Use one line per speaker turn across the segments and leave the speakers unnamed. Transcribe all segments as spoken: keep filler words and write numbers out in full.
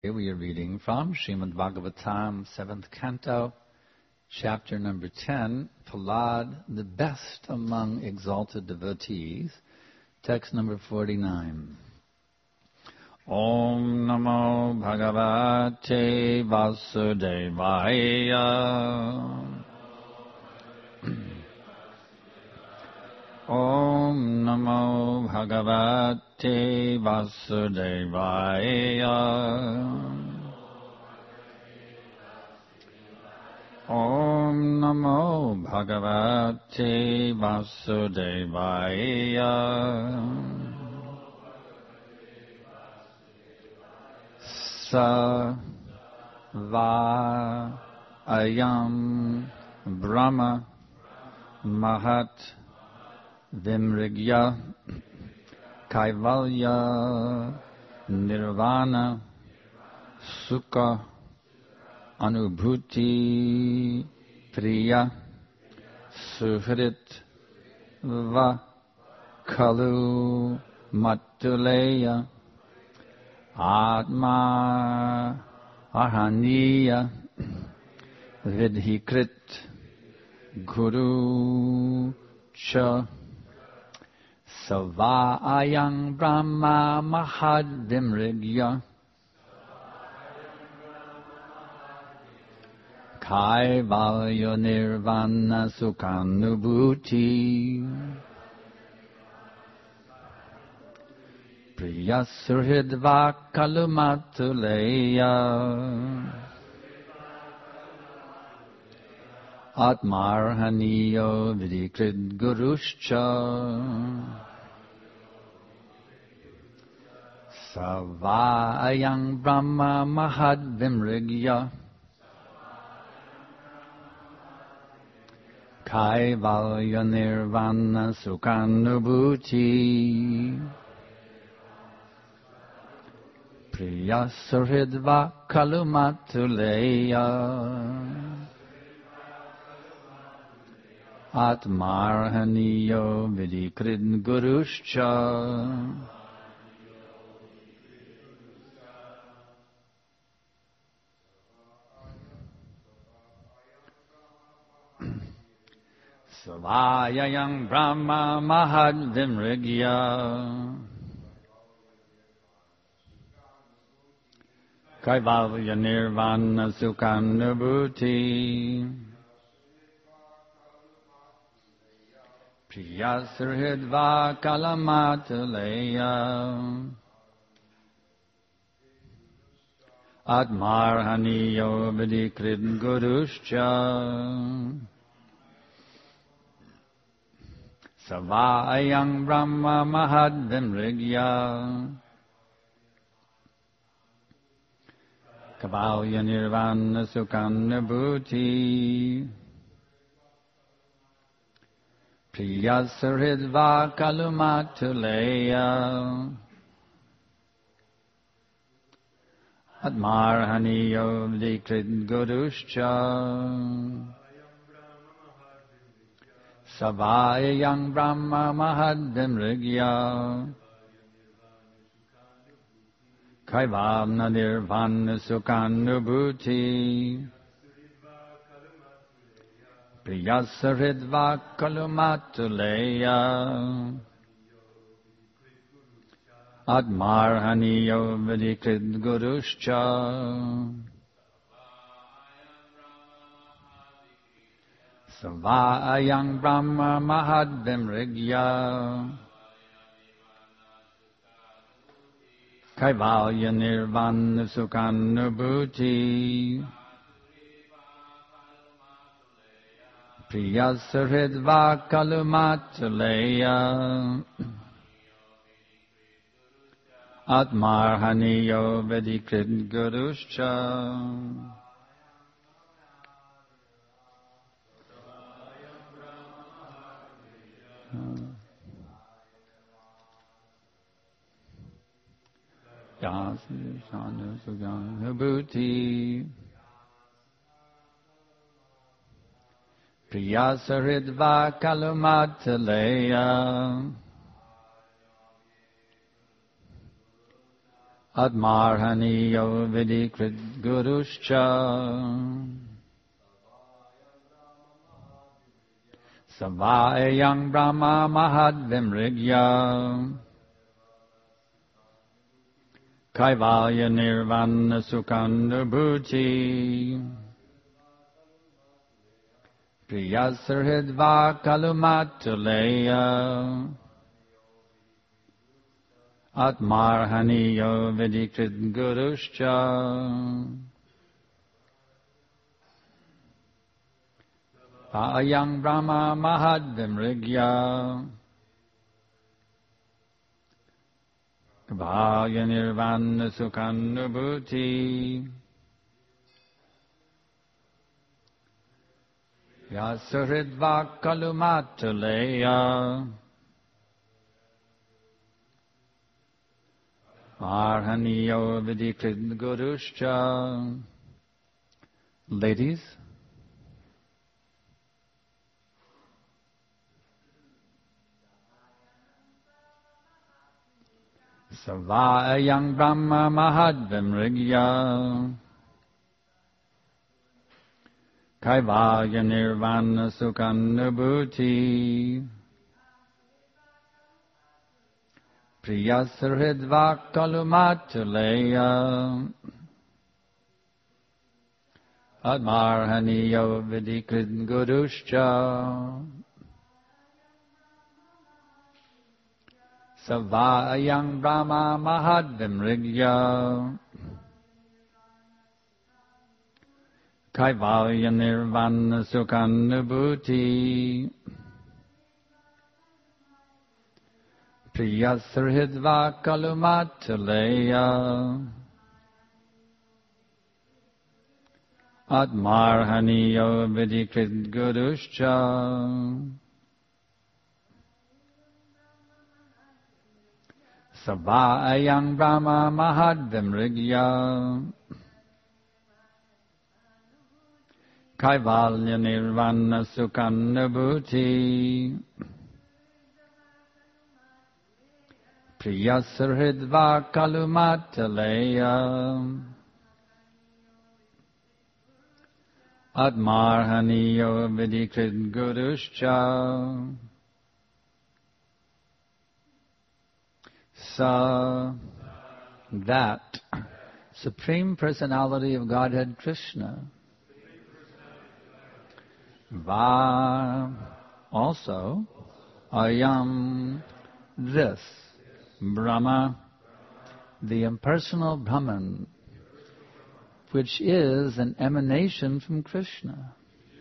We are reading from Srimad Bhagavatam, seventh Canto, chapter number ten, Prahlad, the best among exalted devotees, text number forty-nine. Om Namo Bhagavate Vasudevaya. Om Namo Bhagavate Vasudevaya. Om Namo Bhagavate Vasudevaya. Sa va ayam Brahma Mahat Vimrigya Kaivalya Nirvana Sukha Anubhuti Priya Suhrit Va Kalu Matuleya Atma Ahaniya Vidhikrit Guru Cha Savayang Brahma Mahad Vimrigya Kaivalya Nirvana Sukhanubhuti Priyasuhridva Kalumatuleya Atmarhaniyo Vidikrit Guruscha Savayang Brahma Mahad Vimrigya Kaivalya Nirvana Sukhanubhuti Priyasuhridva Kalumatuleya Atmarhaniyo Vidikrit Guruscha Savayang Brahma Mahad Vimrigya Kaivalya Nirvana Sukhanubhuti Priyasuhridva Kalumatuleya Atmarhaniyo Vidikrit Guruscha Savayang Brahma Mahad Vimrigya Kaivalya Nirvana Sukhanubhuti Priyasuhridva Kalumatuleya Atmarhaniyo Vidikrit Guruscha Savayang Brahma Mahad Vimrigya Kaivalya Nirvana Sukhanubhuti Priyasuhridva Kalumatuleya Atmarhaniyo Vidikrit Guruscha Savayang Brahma Mahad Vimrigya Kaivalya Nirvana Sukhanubhuti Priyasuhridva Kalumatuleya Atmarhaniyo Vidikrit Guruscha Yasana Sukhanubhuti Priyasuhridva Kalumatuleya Atmarhaniyo vidikrit guruscha Savayang Brahma Mahadvimrigya Kaivalya Nirvana Sukhanubhuti Priyasarhidva Kalumatulaya Atmarhaniyo Vidikrit Guruscha Ayang Brahma Mahadvimrigya Kaivalya Nirvana Sukhanubhuti Priyasarhidva Kalumatulaya Marhaniyo Vidikrit Guruscha. Ladies, Savayang Brahma Mahadvimrigya Kaivalya Nirvana Sukhanubhuti Priyasarhidva Kalumatulaya Admarhaniyo Vidikrit Guruscha Savayang Brahma Mahadvimrigya Kaivalya Nirvana Sukhanubhuti Priyasarhidva Kalumatulaya Atmarhaniyo Vidikrit Guruscha Savayang Brahma Mahadvimrigya Kaivalya Nirvana Sukhanubhuti Priyasarhidva Kalumatulaya Atmarhaniyo Vidikrit Guruscha. So that Supreme Personality of Godhead Krishna Va also Ayam this Brahma, the impersonal Brahman, which is an emanation from Krishna.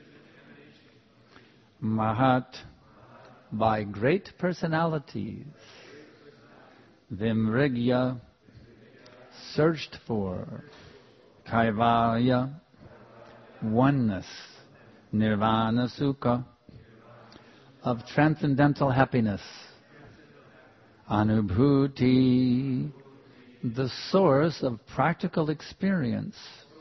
Mahat, by great personalities, Vimrigya, searched for, Kaivalya, oneness, Nirvana Sukha, of transcendental happiness, Anubhuti, the source of practical experience,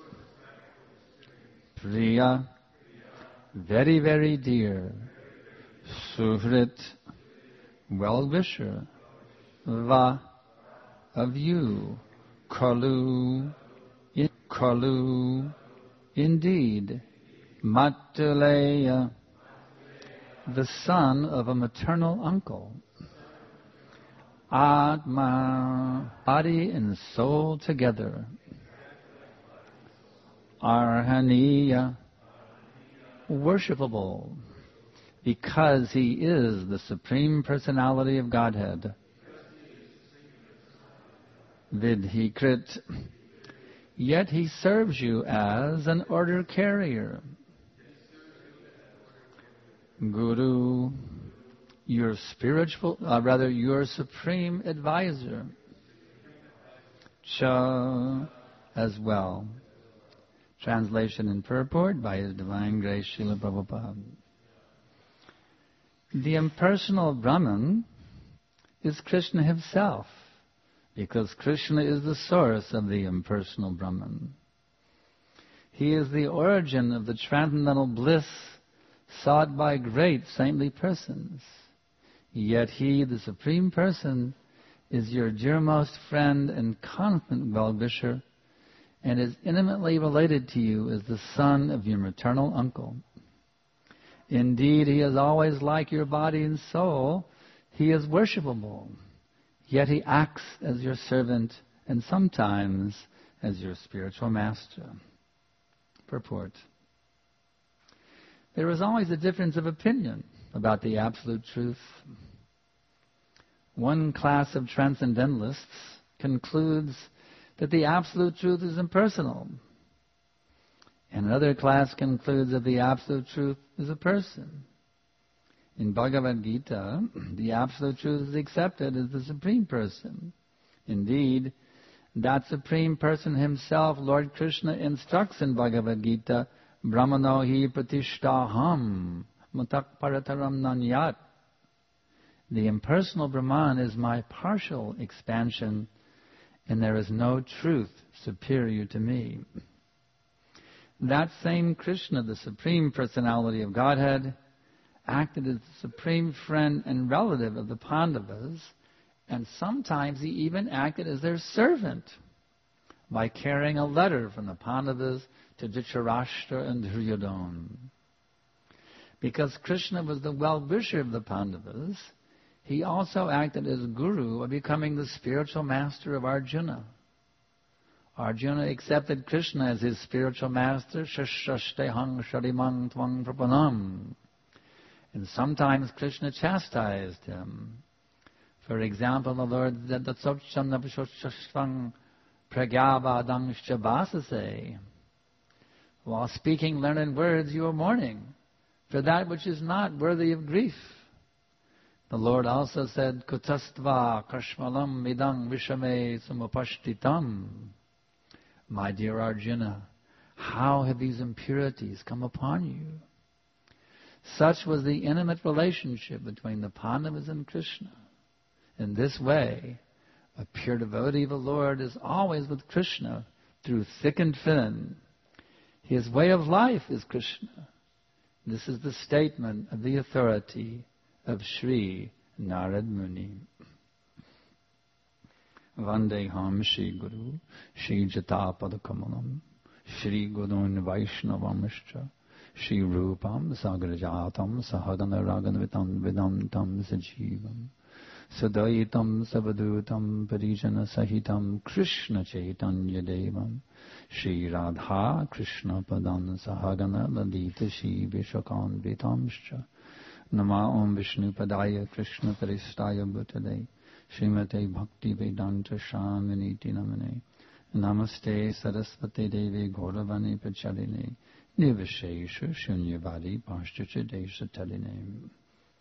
Priya, very, very dear, Suhrit, well-wisher, Va, of you, Kalu, in, Kalu, indeed, Matulaya, the son of a maternal uncle, Atma, body and soul together, Arhaniya, worshipable, because he is the Supreme Personality of Godhead. Vidhikrit, yet he serves you as an order carrier. Guru, your spiritual, uh, rather your supreme advisor. Cha, as well. Translation and purport by His Divine Grace Srila Prabhupada. The impersonal Brahman is Krishna himself, because Krishna is the source of the impersonal Brahman. He is the origin of the transcendental bliss sought by great saintly persons. Yet he, the Supreme Person, is your dearmost friend and constant well-wisher, and is intimately related to you as the son of your maternal uncle. Indeed, he is always like your body and soul. He is worshipable, yet he acts as your servant and sometimes as your spiritual master. Purport. There is always a difference of opinion about the absolute truth. One class of transcendentalists concludes that the absolute truth is impersonal, and another class concludes that the absolute truth is a person. In Bhagavad Gita, the absolute truth is accepted as the Supreme Person. Indeed, that Supreme Person himself, Lord Krishna, instructs in Bhagavad Gita, Brahmano hi pratishtaham matak parataram nanyat. The impersonal Brahman is my partial expansion, and there is no truth superior to me. That same Krishna, the Supreme Personality of Godhead, acted as the supreme friend and relative of the Pandavas, and sometimes he even acted as their servant by carrying a letter from the Pandavas to Dhritarashtra and Duryodhana. Because Krishna was the well-wisher of the Pandavas, he also acted as guru by becoming the spiritual master of Arjuna. Arjuna accepted Krishna as his spiritual master, Shashtehang Sharimang Tvang Prapanam. And sometimes Krishna chastised him. For example, the Lord said that Sochchandavashostvang Pragyavadang Shabasase. While speaking learned words, you are mourning for that which is not worthy of grief. The Lord also said, Kutastva Kashmalam Midang Vishame Samapashtitam. My dear Arjuna, how have these impurities come upon you? Such was the intimate relationship between the Pandavas and Krishna. In this way, a pure devotee of the Lord is always with Krishna through thick and thin. His way of life is Krishna. This is the statement of the authority of Sri Narad Muni. Vandeham Shri Guru, Shri Jatapadakamalam, Shri Gurun Vaishnavamishcha, Shri Rupam Sagrajatam Sahagana Raganvitam Vedantam Sajivam, Sadaitam Savadutam Parijana Sahitam Krishna Chaitanya Devam, Shri Radha Krishna Padan Sahagana Ladita Shri Vishakan Vitamscha, Nama Om Vishnu Padaya Krishna Paristaya Bhutale, Srimate Bhakti Vedanta Shamaniti Namane, Namaste Saraswati Devi Gauravani Pachaline, Nivashesha Shunyavadi Pashtucha Desha Taline.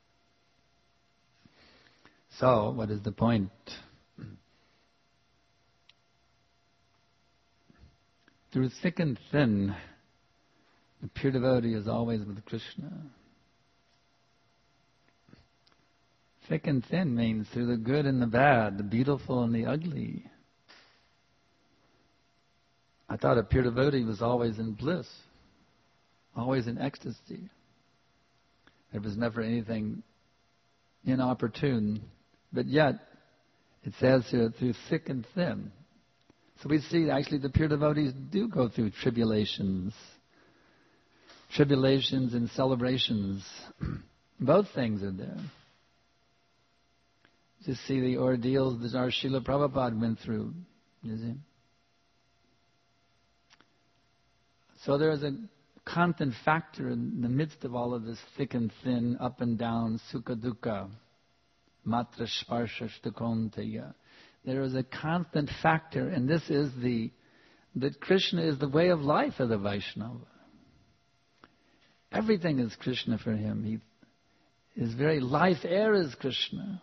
So, what is the point? Through thick and thin, the pure devotee is always with Krishna. Thick and thin means through the good and the bad, the beautiful and the ugly. I thought a pure devotee was always in bliss, always in ecstasy. There was never anything inopportune. But yet, it says here, through thick and thin. So we see actually the pure devotees do go through tribulations. Tribulations and celebrations. Both things are there. Just see the ordeals that our Srila Prabhupada went through. You see? So there is a constant factor in the midst of all of this thick and thin, up and down, sukha dukkha, matra sparsha shtakontaya. There is a constant factor, and this is the, that Krishna is the way of life of the Vaishnava. Everything is Krishna for him. He, his very life air is Krishna.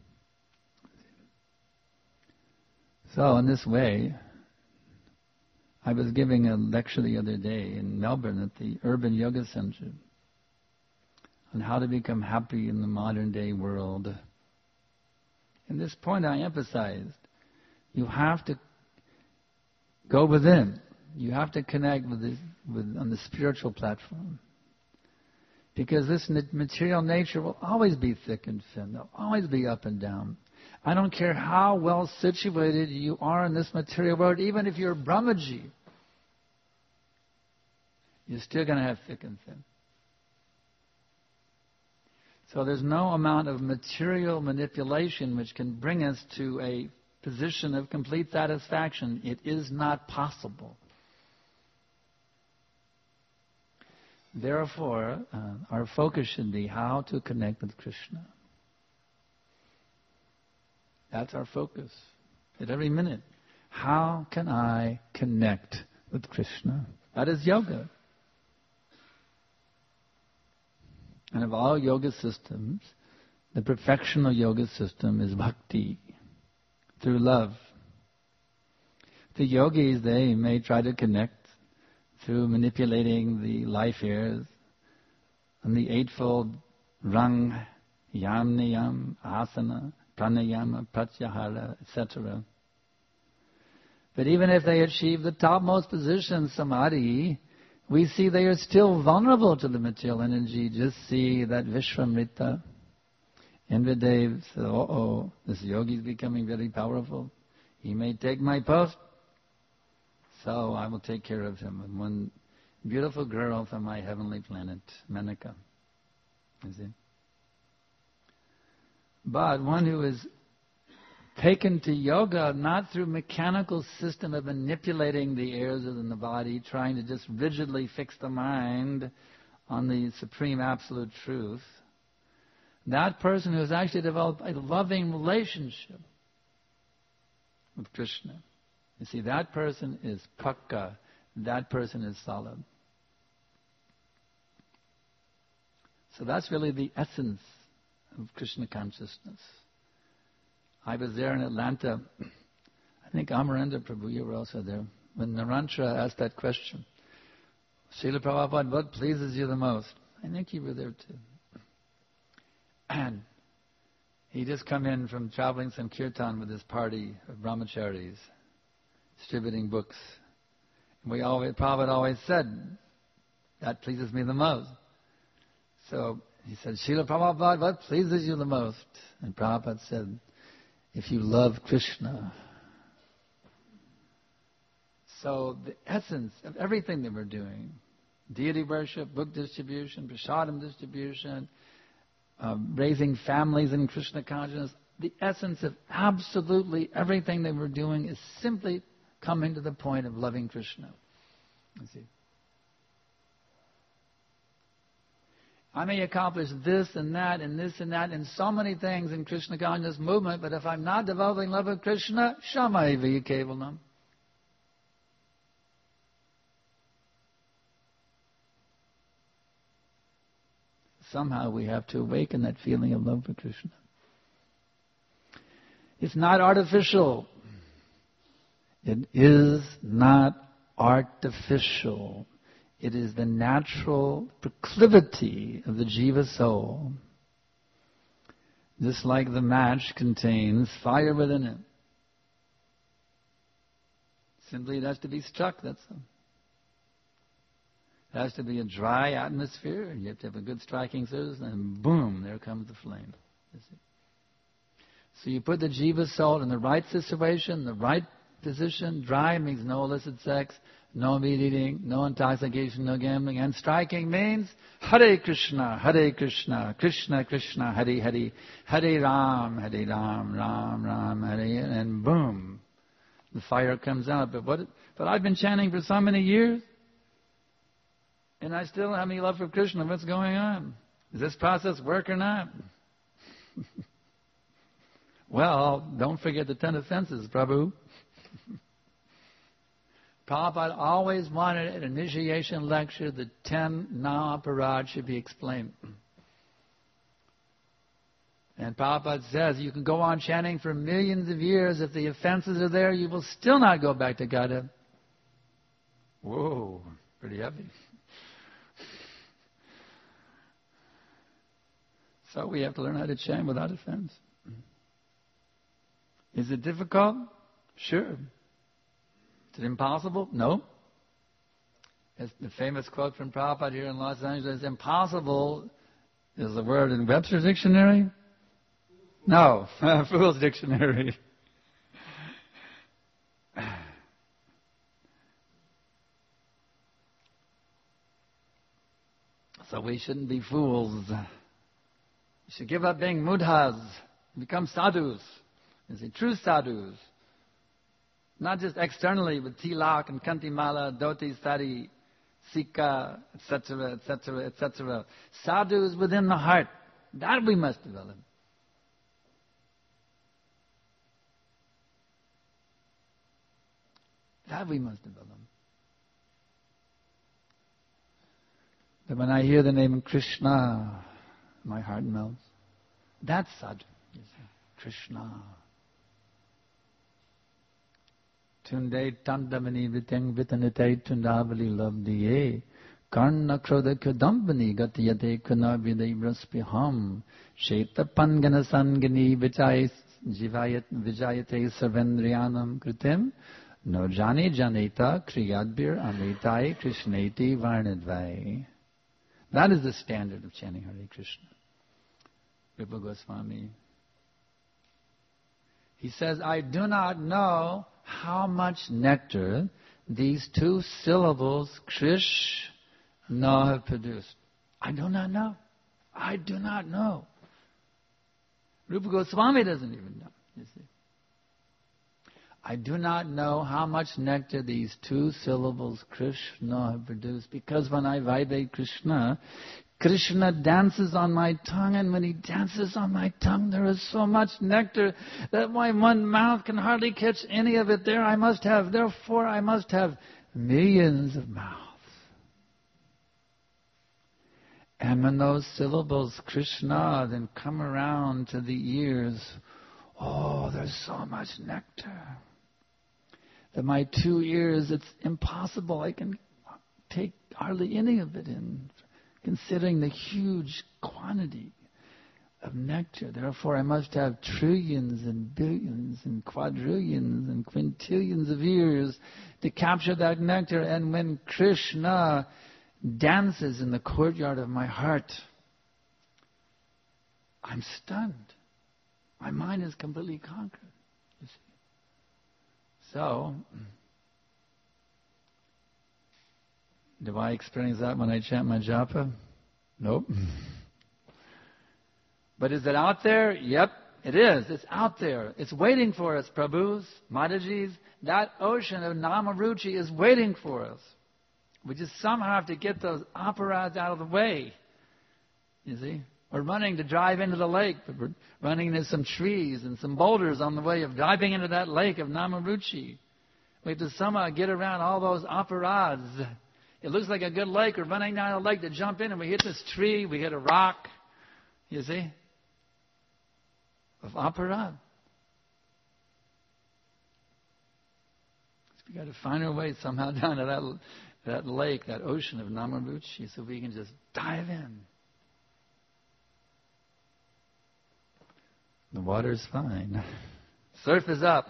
So in this way, I was giving a lecture the other day in Melbourne at the Urban Yoga Center on how to become happy in the modern day world. And this point I emphasized, you have to go within. You have to connect with, this, with on the spiritual platform. Because this material nature will always be thick and thin. They'll always be up and down. I don't care how well situated you are in this material world, even if you're Brahmaji, you're still going to have thick and thin. So there's no amount of material manipulation which can bring us to a position of complete satisfaction. It is not possible. Therefore, uh, our focus should be how to connect with Krishna. That's our focus at every minute. How can I connect with Krishna? That is yoga. And of all yoga systems, the perfectional yoga system is bhakti, through love. The yogis, they may try to connect through manipulating the life airs and the eightfold rang, yam, niyam, asana, pranayama, pratyahara, et cetera. But even if they achieve the topmost position, samadhi, we see they are still vulnerable to the material energy. Just see that Vishwamrita. Indradev said, uh-oh, this yogi is becoming very powerful. He may take my post, so I will take care of him. And one beautiful girl from my heavenly planet, Menaka. You see? But one who is taken to yoga not through mechanical system of manipulating the airs within the body, trying to just rigidly fix the mind on the supreme absolute truth, that person who has actually developed a loving relationship with Krishna, you see, that person is pakka, that person is solid. So that's really the essence of Krishna consciousness. I was there in Atlanta. I think Amarendra Prabhu, you were also there, when Narantra asked that question. Srila Prabhupada, what pleases you the most? I think you were there too. And he just come in from traveling some kirtan with his party of brahmacharis, distributing books. And we always, Prabhupada always said, that pleases me the most. So he said, Srila Prabhupada, what pleases you the most? And Prabhupada said, if you love Krishna. So the essence of everything that we're doing, deity worship, book distribution, prasadam distribution, um, raising families in Krishna consciousness, the essence of absolutely everything that we're doing is simply coming to the point of loving Krishna. You see. I may accomplish this and that and this and that and so many things in Krishna consciousness movement, but if I'm not developing love of Krishna, shamaiva kevalam. Somehow we have to awaken that feeling of love for Krishna. It's not artificial. It is not artificial. It is the natural proclivity of the jiva soul. Just like the match contains fire within it. Simply it has to be struck, that's all. It has to be a dry atmosphere, and you have to have a good striking surface, and boom, there comes the flame. You see? So you put the jiva soul in the right situation, the right position. Dry means no illicit sex, no meat eating, no intoxication, no gambling. And striking means Hare Krishna, Hare Krishna, Krishna Krishna, Hare Hare, Hare Ram, Hare Ram, Ram Ram, Hare, and boom, the fire comes out. But what? But I've been chanting for so many years, and I still don't have any love for Krishna. What's going on? Does this process work or not? Well, don't forget the ten offenses, Prabhu. Prabhupada always wanted an initiation lecture, the ten na-aparad should be explained. And Prabhupada says, you can go on chanting for millions of years. If the offenses are there, you will still not go back to Godhead. Whoa, pretty heavy. So we have to learn how to chant without offense. Is it difficult? Sure. Is it impossible? No. As the famous quote from Prabhupada here in Los Angeles, impossible is the word in Webster's dictionary. No, Fool's Dictionary. So we shouldn't be fools. We should give up being mudhas, become sadhus. You see, true sadhus. Not just externally with tilak and kantimala, dhoti, sari, sika, et cetera, et cetera, et cetera. Sadhus within the heart. That we must develop. That we must develop. That when I hear the name of Krishna, my heart melts. That's sadhu. You see. Krishna. Tunde tandamani viteng vitanite tundavali labdiye karna krodha kadambani gatiyate kunabhide vraspiham sheta pangana sangani vijayate vijayate sarvendriyanam kritim no jani janeta kriyadbir amritai krishneti varnadvai. That is the standard of chanting Hare Krishna. Rupa Goswami. He says, I do not know how much nectar these two syllables, Krishna, have produced. I do not know. I do not know. Rupa Goswami doesn't even know, you see. I do not know how much nectar these two syllables, Krishna, have produced. Because when I vibrate Krishna, Krishna dances on my tongue, and when he dances on my tongue, there is so much nectar that my one mouth can hardly catch any of it there. I must have, therefore, I must have millions of mouths. And when those syllables, Krishna, then come around to the ears, oh, there's so much nectar that my two ears, it's impossible. I can take hardly any of it in, considering the huge quantity of nectar. Therefore, I must have trillions and billions and quadrillions and quintillions of ears to capture that nectar. And when Krishna dances in the courtyard of my heart, I'm stunned. My mind is completely conquered. You see. So, do I experience that when I chant my japa? Nope. But is it out there? Yep, it is. It's out there. It's waiting for us, Prabhus, Matajis. That ocean of Namaruchi is waiting for us. We just somehow have to get those aparads out of the way. You see? We're running to drive into the lake, but we're running into some trees and some boulders on the way of diving into that lake of Namaruchi. We have to somehow get around all those aparads. It looks like a good lake. We're running down the lake to jump in, and we hit this tree, we hit a rock. You see? Of aparad. So we got to find our way somehow down to that, that lake, that ocean of Namaruchi, so we can just dive in. The water's fine. Surf is up.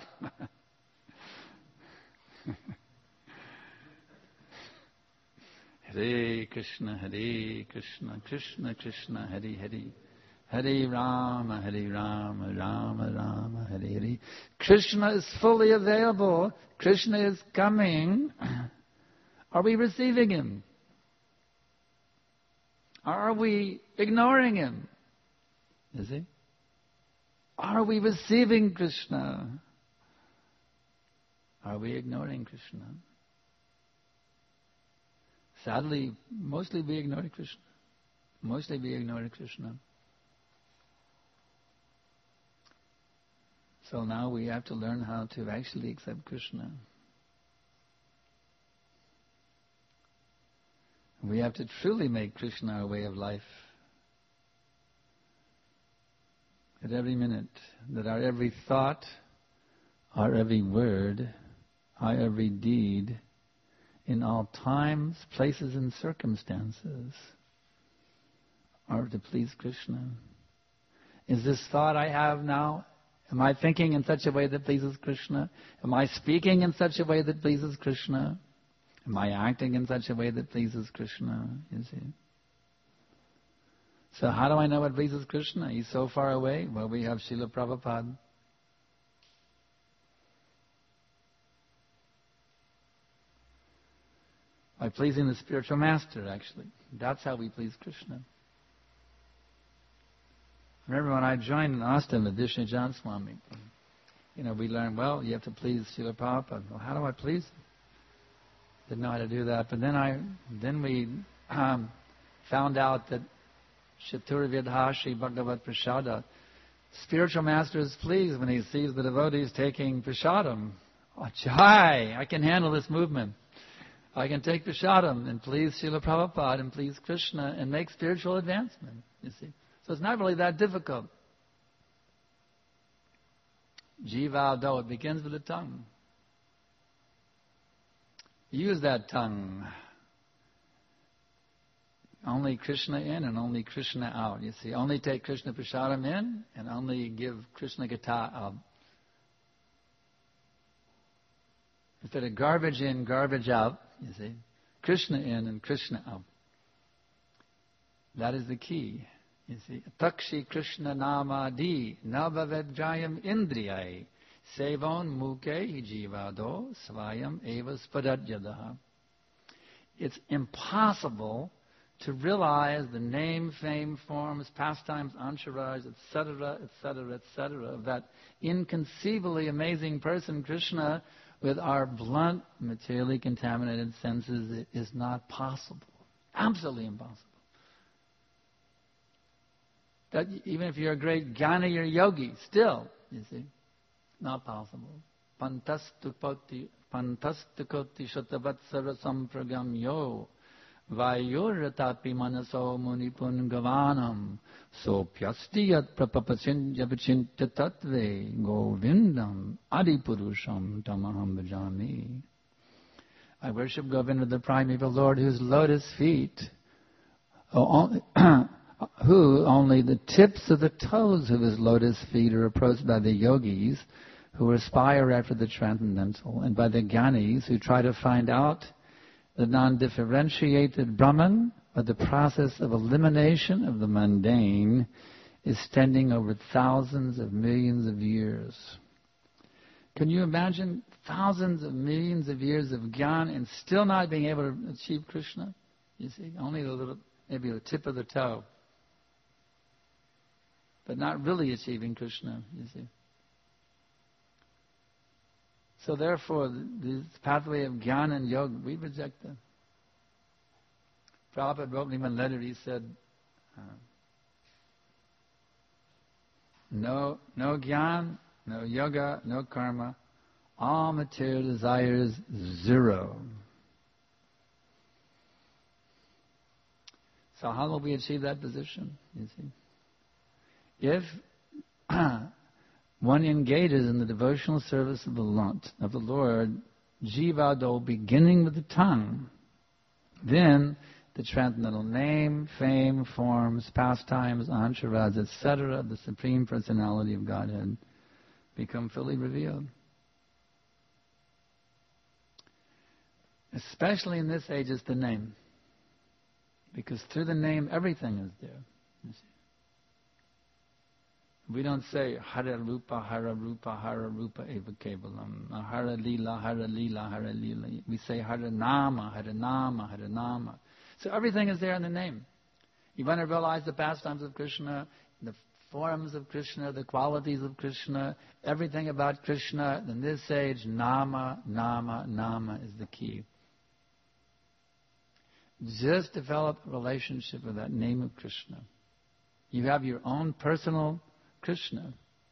Hare Krishna, Hare Krishna, Krishna Krishna, Hare Hare. Hare Rama, Hare Rama, Rama Rama, Hare Hare. Krishna is fully available. Krishna is coming. Are we receiving Him? Or are we ignoring Him? Is He? Are we receiving Krishna? Are we ignoring Krishna? Sadly, mostly we ignore Krishna. Mostly we ignore Krishna. So now we have to learn how to actually accept Krishna. We have to truly make Krishna our way of life. At every minute, that our every thought, our every word, our every deed, in all times, places, and circumstances, are to please Krishna. Is this thought I have now, am I thinking in such a way that pleases Krishna? Am I speaking in such a way that pleases Krishna? Am I acting in such a way that pleases Krishna? You see? So how do I know what pleases Krishna? He's so far away. Well, we have Srila Prabhupada. By pleasing the spiritual master, actually. That's how we please Krishna. Remember when I joined in Austin with Vishnu Jan Swami, you know, we learned, well, you have to please Srila Prabhupada. Well, how do I please him? Didn't know how to do that. But then I, then we um, found out that Chaturvidha Shri Bhagavat Prasada, spiritual master is pleased when he sees the devotees taking prasadam. Oh, Jai, I can handle this movement. I can take prasadam and please Srila Prabhupada and please Krishna and make spiritual advancement, you see. So it's not really that difficult. Jivado, it begins with the tongue. Use that tongue. Only Krishna in and only Krishna out. You see, only take Krishna prasadam in and only give Krishna Gata out. Instead of garbage in, garbage out, you see, Krishna in and Krishna out. That is the key. You see, Takshi Krishna Nama Di Navavedjayam Indriyai Sevon Muke Jivado Svayam Eva Spadadjadaha. It's impossible to realize the name, fame, forms, pastimes, entourage, et cetera, et cetera, et cetera, of that inconceivably amazing person, Krishna, with our blunt, materially contaminated senses. It is not possible. Absolutely impossible. That even if you're a great jnani or yogi, still, you see, not possible. Pantastukoti pantastukoti shatavatsara sampragam yo vayuratapi manaso munipun gavanam sopyastiyat prapapachinjavachinta tattve govindam adipurusham tamaham bhajami. I worship Govinda, the primeval Lord, whose lotus feet oh, who only the tips of the toes of his lotus feet are approached by the yogis who aspire after the transcendental, and by the jnanis who try to find out the non-differentiated Brahman, but the process of elimination of the mundane is extending over thousands of millions of years. Can you imagine thousands of millions of years of jnana and still not being able to achieve Krishna? You see, only the little, maybe the tip of the toe, but not really achieving Krishna, you see. So therefore, this pathway of jnana and yoga, we reject that. Prabhupada wrote me one letter, he said, uh, no, no jnana, no yoga, no karma, all material desires, zero. So how will we achieve that position, you see? If one engages in the devotional service of the Lord, of the Lord, jivado, beginning with the tongue, then the transcendental name, fame, forms, pastimes, entourage, et cetera, the Supreme Personality of Godhead, become fully revealed. Especially in this age, it's the name. Because through the name, everything is there. You see. We don't say Hara Rupa, Hara Rupa, Hara Rupa Eva Kevalam, Hara Lila, Hara Lila, Hara Lila. We say Hara Nama, Hara Nama, Hara Nama. So everything is there in the name. You want to realize the pastimes of Krishna, the forms of Krishna, the qualities of Krishna, everything about Krishna. In this age, Nama, Nama, Nama is the key. Just develop a relationship with that name of Krishna. You have your own personal Krishna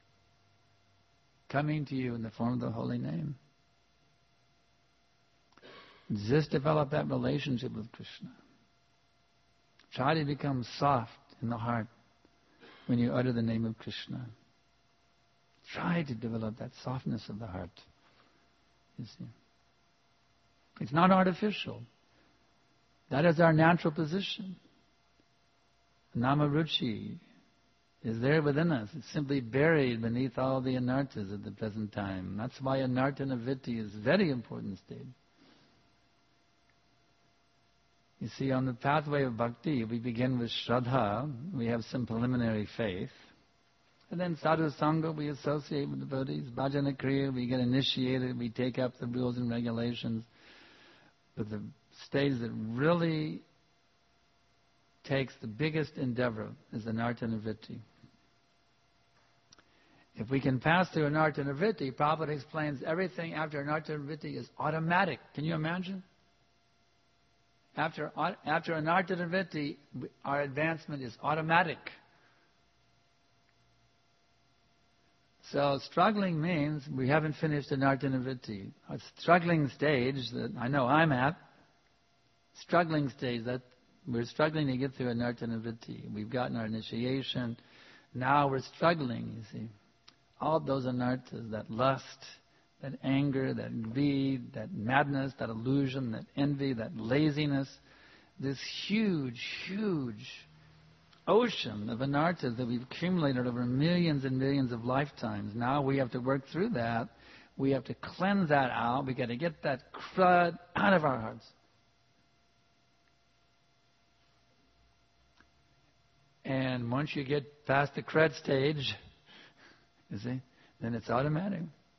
coming to you in the form of the holy name. Just develop that relationship with Krishna. Try to become soft in the heart when you utter the name of Krishna. Try to develop that softness of the heart. You see, it's not artificial. That is our natural position. Namaruchi is there within us. It's simply buried beneath all the anarthas at the present time. That's why anartha nivritti is a very important stage. You see, on the pathway of bhakti, we begin with Shraddha, we have some preliminary faith. And then sadhu sangha, we associate with devotees. Bhajana kriya, we get initiated, we take up the rules and regulations. But the stage that really takes the biggest endeavor is the Nartanavritti. If we can pass through a Nartanavritti, Prabhupada explains everything after a Nartanavritti is automatic. Can you imagine? After, after a Nartanavritti, our advancement is automatic. So struggling means we haven't finished a Nartanavritti. A struggling stage that I know I'm at, struggling stage, that we're struggling to get through a Nartanavritti. We've gotten our initiation. Now we're struggling, you see. All those anarthas, that lust, that anger, that greed, that madness, that illusion, that envy, that laziness, this huge, huge ocean of anarthas that we've accumulated over millions and millions of lifetimes. Now we have to work through that. We have to cleanse that out. We've got to get that crud out of our hearts. And once you get past the crud stage, you see, then it's automatic.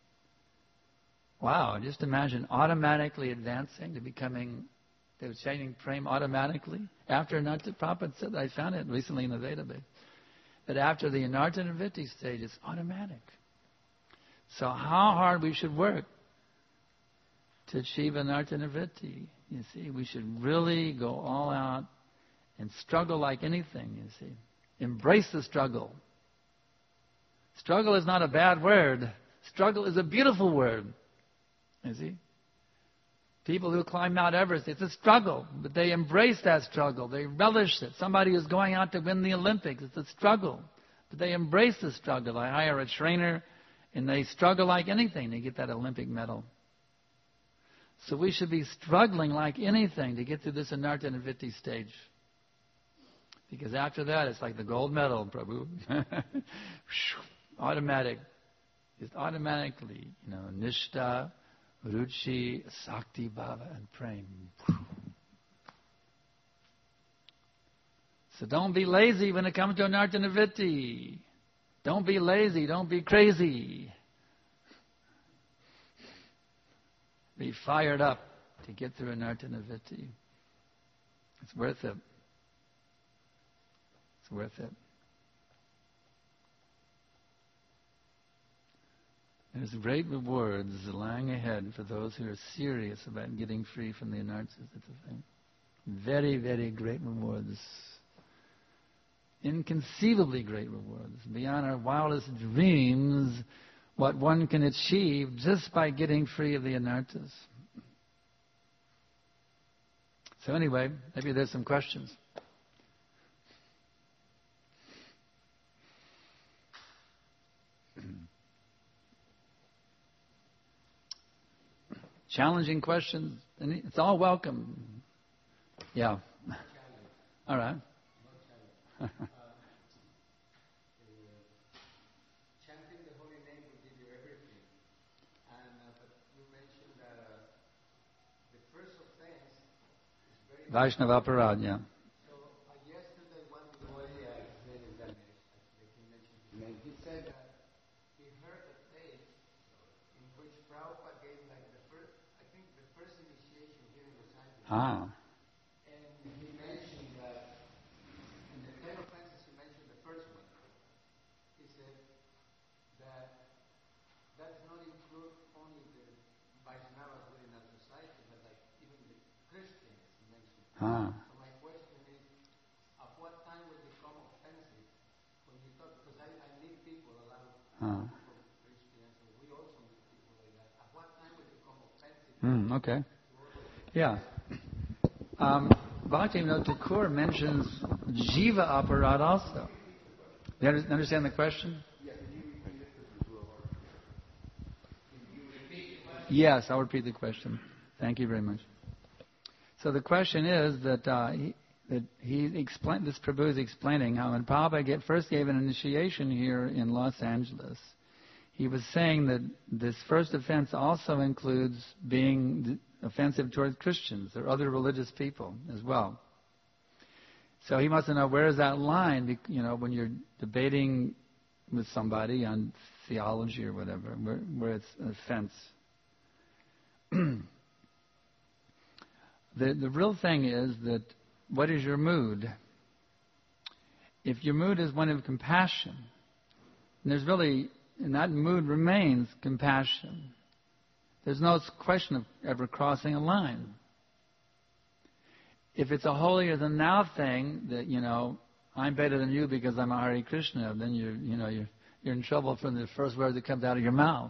Wow, just imagine automatically advancing to becoming, they were chanting prem automatically. After Anartha, Prabhupada said, I found it recently in the database, that after the Anartanavritti stage, it's automatic. So how hard we should work to achieve Anartanavritti. You see, we should really go all out and struggle like anything, you see. Embrace the struggle. Struggle is not a bad word. Struggle is a beautiful word. You see? People who climb Mount Everest, it's a struggle, but they embrace that struggle. They relish it. Somebody who's going out to win the Olympics, it's a struggle, but they embrace the struggle. I hire a trainer, and they struggle like anything to get that Olympic medal. So we should be struggling like anything to get through this Anartanavritti stage. Because after that, it's like the gold medal, Prabhu. Automatic. Just automatically, you know, Nishta, Ruchi, Sakti, Bhava, and Prem. So don't be lazy when it comes to Anartanavritti. Don't be lazy. Don't be crazy. Be fired up to get through Anartanavritti. It's worth it. It's worth it. There's great rewards lying ahead for those who are serious about getting free from the anarthas. That's the thing. Very, very great rewards. Inconceivably great rewards. Beyond our wildest dreams, what one can achieve just by getting free of the anarthas. So anyway, maybe there's some questions. Challenging questions, it's all welcome. Yeah. All right.
Chanting the holy name will give you everything. And uh, but you mentioned that uh, the first offense is very...
Vaishnava Aparad, yeah.
So uh, yesterday one devotee, uh, his name is Ganesh, actually he mentioned his name. He said that he heard a tape in which Prabhupada gave like the first, I think the first initiation here in Los Angeles.
Ah.
And he mentioned that in the ten offenses he mentioned the first one. He said that that does not include only the Vaishnavas within our society, but like even the Christians he mentioned.
Ah.
So my question is, at what time will it become offensive when you talk? Because I, I meet people, a lot of
Ah.
people, Christians, and we also meet people like that. At what time will it become offensive?
Hmm, okay. Yeah. Um, Bhaktivinoda Thakur mentions Jiva Aparad also. You understand the question? Yes, I'll repeat the question. Thank you very much. So the question is that uh, he, that he explained, this Prabhu is explaining how when Prabhupada get, first gave an initiation here in Los Angeles, he was saying that this first offense also includes being offensive towards Christians or other religious people as well. So he wants to know, where is that line, you know, when you're debating with somebody on theology or whatever, where, where it's an offense. the, the real thing is that, what is your mood? If your mood is one of compassion, and there's really, and that mood remains compassion, there's no question of ever crossing a line. If it's a holier than thou thing, that, you know, I'm better than you because I'm a Hare Krishna, then you're, you know, you're, you're in trouble from the first word that comes out of your mouth.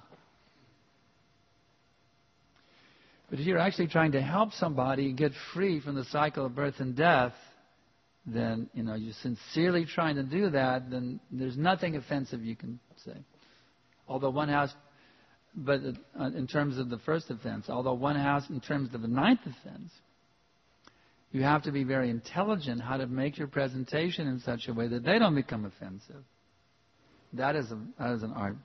But if you're actually trying to help somebody get free from the cycle of birth and death, then, you know, you're sincerely trying to do that, then there's nothing offensive you can say. Although one has, but in terms of the first offense, although one has in terms of the ninth offense, you have to be very intelligent how to make your presentation in such a way that they don't become offensive. That is, a, that is an art.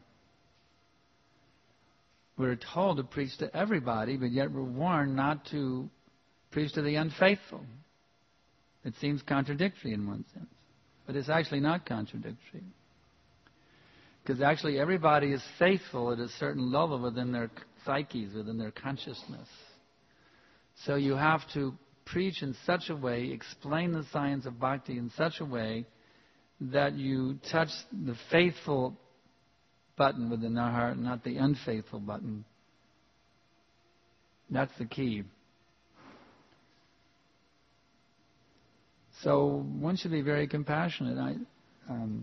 We're told to preach to everybody, but yet we're warned not to preach to the unfaithful. It seems contradictory in one sense, but it's actually not contradictory. Because actually everybody is faithful at a certain level within their psyches, within their consciousness. So you have to preach in such a way, explain the science of bhakti in such a way that you touch the faithful button within their heart, not the unfaithful button. That's the key. So one should be very compassionate. I, um,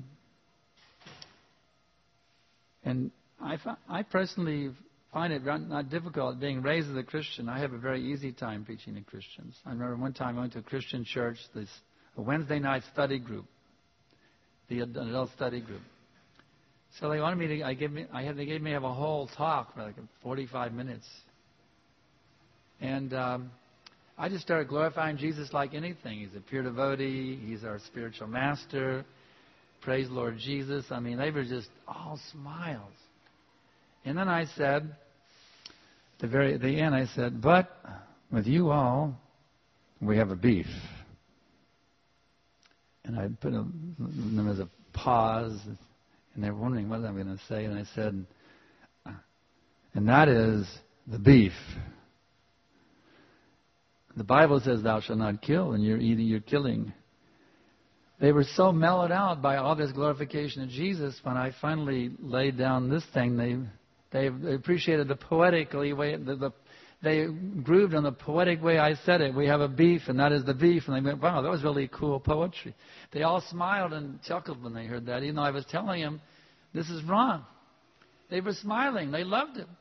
and I, I personally find it not difficult being raised as a Christian. I have a very easy time preaching to Christians. I remember one time I went to a Christian church, this a Wednesday night study group, the adult study group. So they wanted me to. I gave me. I had. They gave me have a whole talk for like forty-five minutes, and um, I just started glorifying Jesus like anything. He's a pure devotee. He's our spiritual master. Praise Lord Jesus. I mean, they were just all smiles. And then I said, at the very at the end, I said, but with you all, we have a beef. And I put a, there was a pause, and they were wondering what I'm going to say. And I said, and that is the beef. The Bible says, thou shalt not kill, and you're eating, you're killing. They were so mellowed out by all this glorification of Jesus. When I finally laid down this thing, they they, they appreciated the poetically way. The, the, they grooved on the poetic way I said it. We have a beef, and that is the beef. And they went, wow, that was really cool poetry. They all smiled and chuckled when they heard that, even though I was telling them, this is wrong. They were smiling. They loved it.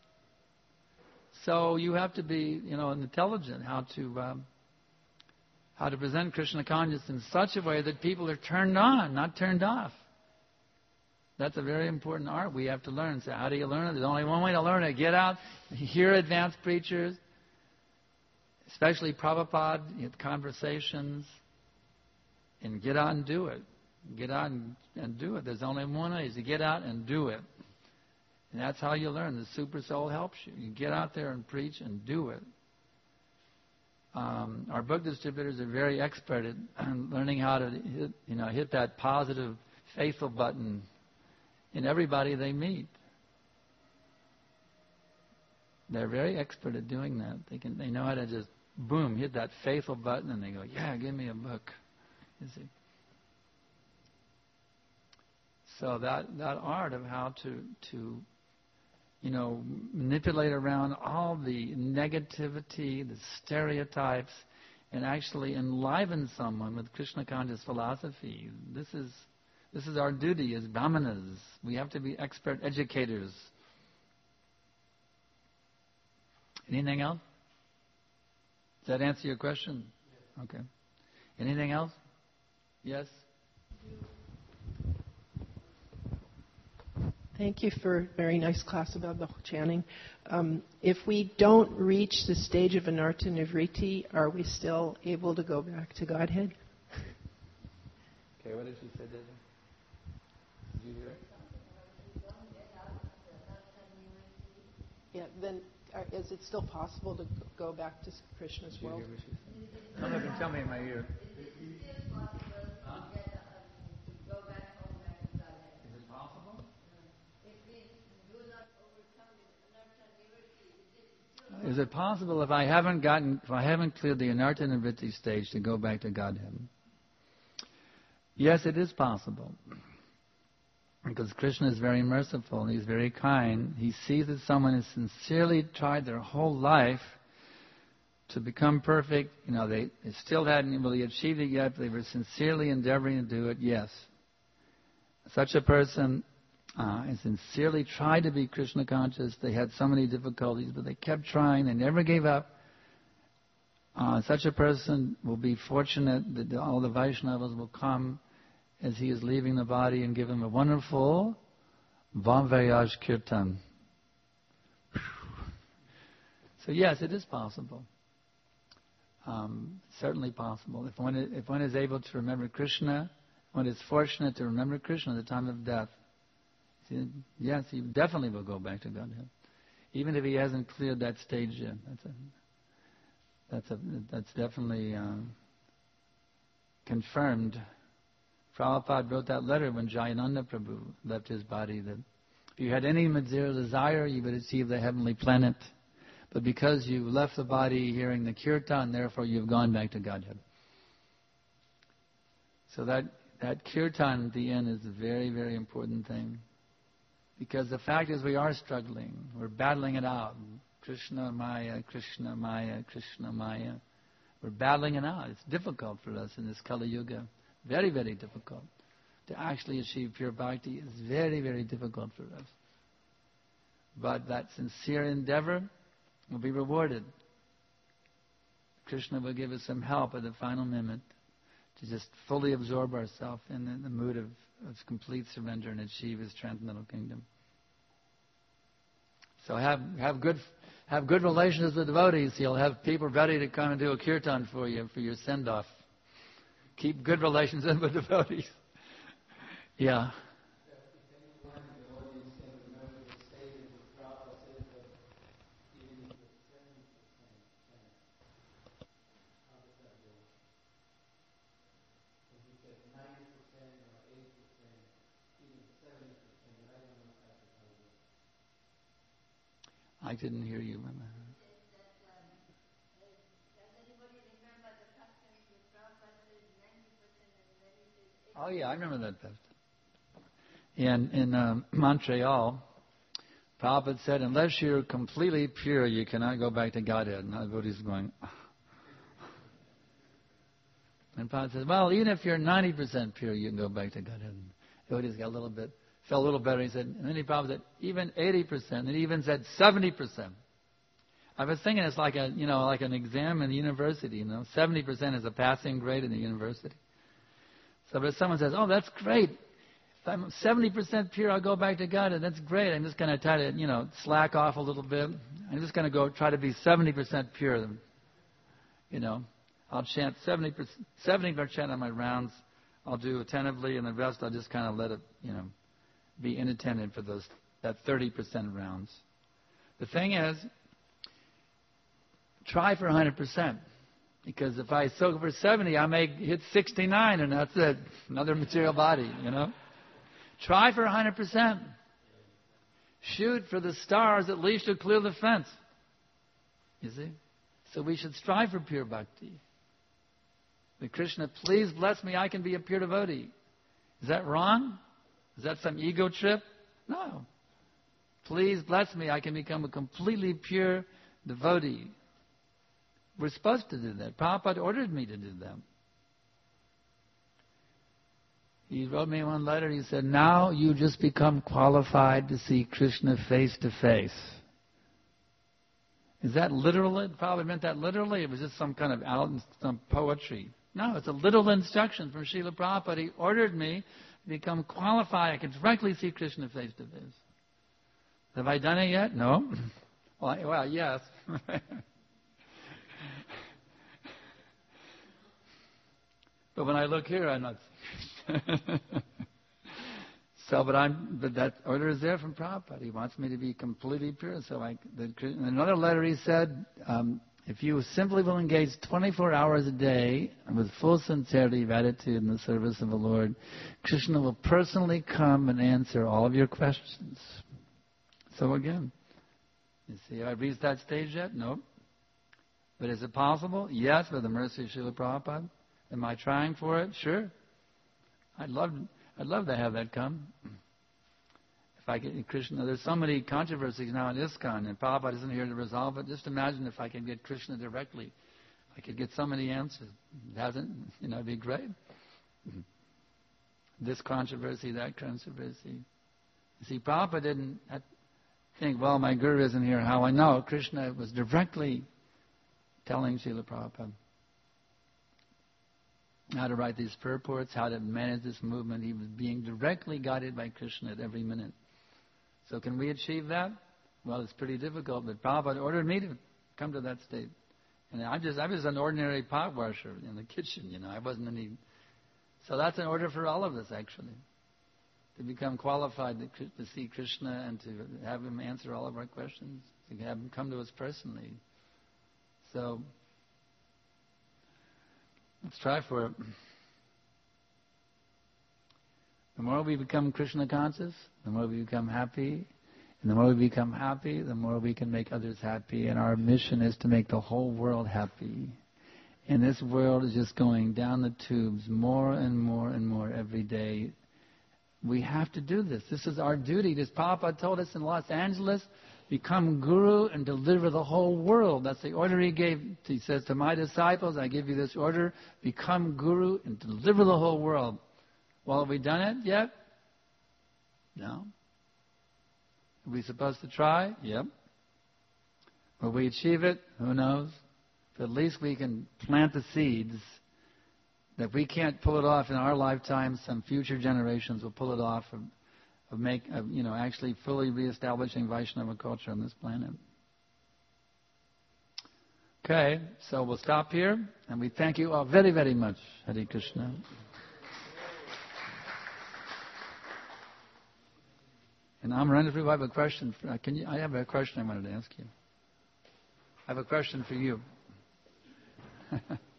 So you have to be, you know, intelligent how to um, how to present Krishna consciousness in such a way that people are turned on, not turned off. That's a very important art we have to learn. So how do you learn it? There's only one way to learn it. Get out, hear advanced preachers, especially Prabhupada, have conversations, and get out and do it. Get out and, and do it. There's only one way, is to get out and do it. And that's how you learn. The Super Soul helps you. You get out there and preach and do it. Um, our book distributors are very expert at learning how to hit, you know, hit that positive, faithful button in everybody they meet. They're very expert at doing that. They can, they know how to just boom, hit that faithful button, and they go, yeah, give me a book. You see. So that that art of how to to you know, manipulate around all the negativity, the stereotypes, and actually enliven someone with Krishna conscious philosophy. This is this is our duty as brahmanas. We have to be expert educators. Anything else? Does that answer your question? Yes. Okay. Anything else? Yes?
Thank you for a very nice class about the chanting. Um, if we don't reach the stage of anartha nivriti, are we still able to go back to Godhead?
Okay, what did she say, David? Did you hear it?
Yeah, then are, is it still possible to go back to Krishna's
Did you
world?
hear what she said? Come up and tell me in my ear. Is it possible? Is it possible if I haven't gotten, if I haven't cleared the anartha nivritti stage to go back to Godhead? Yes, it is possible. Because Krishna is very merciful, He's very kind. He sees that someone has sincerely tried their whole life to become perfect. You know, they, they still hadn't really achieved it yet, but they were sincerely endeavoring to do it. Yes. Such a person uh, has sincerely tried to be Krishna conscious. They had so many difficulties, but they kept trying. They never gave up. Uh, such a person will be fortunate that all the Vaishnavas will come as he is leaving the body and give him a wonderful Bon Voyage Kirtan. So yes, it is possible. Um, certainly possible. If one, is, if one is able to remember Krishna, one is fortunate to remember Krishna at the time of death, yes, he definitely will go back to Godhead. Even if he hasn't cleared that stage yet. That's a, that's a, that's definitely uh, confirmed. Prabhupada wrote that letter when Jayananda Prabhu left his body that if you had any material desire, you would achieve the heavenly planet. But because you left the body hearing the kirtan, therefore you've gone back to Godhead. So that, that kirtan at the end is a very, very important thing. Because the fact is we are struggling. We're battling it out. Krishna Maya, Krishna Maya, Krishna Maya. We're battling it out. It's difficult for us in this Kali Yuga. Very, very difficult. To actually achieve pure bhakti is very, very difficult for us. But that sincere endeavor will be rewarded. Krishna will give us some help at the final moment to just fully absorb ourselves in the, the mood of, of complete surrender and achieve His transcendental kingdom. So have have good have good relations with devotees. You'll have people ready to come and do a kirtan for you for your send-off. Keep good relations with devotees. Yeah. I didn't hear you. Oh yeah, I remember that best. In in um, Montreal, Prabhupada said, unless you're completely pure, you cannot go back to Godhead. And everybody's going. And Prabhupada said, well, even if you're ninety percent pure, you can go back to Godhead. And everybody's got a little bit, felt a little better. He said, and then he Prabhupada said, even eighty percent, and he even said seventy percent. I was thinking it's like a, you know, like an exam in the university. You know, seventy percent is a passing grade in the university. So if someone says, oh, that's great. If I'm seventy percent pure, I'll go back to God, and that's great. I'm just going to try to, you know, slack off a little bit. I'm just going to go try to be seventy percent pure. You know, I'll chant seventy percent, seventy percent on my rounds. I'll do attentively, and the rest I'll just kind of let it, you know, be inattentive for those, that thirty percent rounds. The thing is, try for one hundred percent. Because if I soak for seventy, I may hit sixty-nine, and that's it. Another material body, you know. Try for one hundred percent. Shoot for the stars, at least to clear the fence. You see? So we should strive for pure bhakti. That Krishna, please bless me, I can be a pure devotee. Is that wrong? Is that some ego trip? No. Please bless me, I can become a completely pure devotee. We're supposed to do that. Prabhupada ordered me to do that. He wrote me one letter. He said, now you just become qualified to see Krishna face to face. Is that literal? It probably meant that literally. It was just some kind of out, some poetry. No, it's a literal instruction from Srila Prabhupada. He ordered me to become qualified. I can directly see Krishna face to face. Have I done it yet? No. Well, I, well yes. But when I look here, I'm not. So, but I'm, but that order is there from Prabhupada. He wants me to be completely pure. So, I, the, in another letter, he said, um, if you simply will engage twenty-four hours a day with full sincerity of attitude in the service of the Lord, Krishna will personally come and answer all of your questions. So again, you see, have I reached that stage yet? No. But is it possible? Yes, with the mercy of Srila Prabhupada. Am I trying for it? Sure. I'd love, I'd love to have that come. If I get Krishna, there's so many controversies now in ISKCON, and Prabhupada isn't here to resolve it. Just imagine if I could get Krishna directly. I could get so many answers. It hasn't, you know, it'd be great. This controversy, that controversy. You see, Prabhupada didn't think, well, my guru isn't here. How I know? Krishna was directly telling Srila Prabhupada how to write these purports, how to manage this movement. He was being directly guided by Krishna at every minute. So can we achieve that? Well, it's pretty difficult, but Prabhupada ordered me to come to that state. And I'm just, I was an ordinary pot washer in the kitchen, you know. I wasn't any... So that's an order for all of us, actually, to become qualified to, to see Krishna and to have Him answer all of our questions, to have Him come to us personally. So, let's try for it. The more we become Krishna conscious, the more we become happy. And the more we become happy, the more we can make others happy. And our mission is to make the whole world happy. And this world is just going down the tubes more and more and more every day. We have to do this. This is our duty. This Prabhupada told us in Los Angeles, become guru and deliver the whole world. That's the order he gave. He says to my disciples, I give you this order, become guru and deliver the whole world. Well, have we done it yet? No. Are we supposed to try? Yep. Will we achieve it? Who knows? But at least we can plant the seeds. That if we can't pull it off in our lifetime, some future generations will pull it off of, of make, of, you know, actually fully reestablishing Vaishnava culture on this planet. Okay, so we'll stop here, and we thank you all very, very much. Hare Krishna. And Amarendra, I have a question. For, can you? I have a question I wanted to ask you. I have a question for you.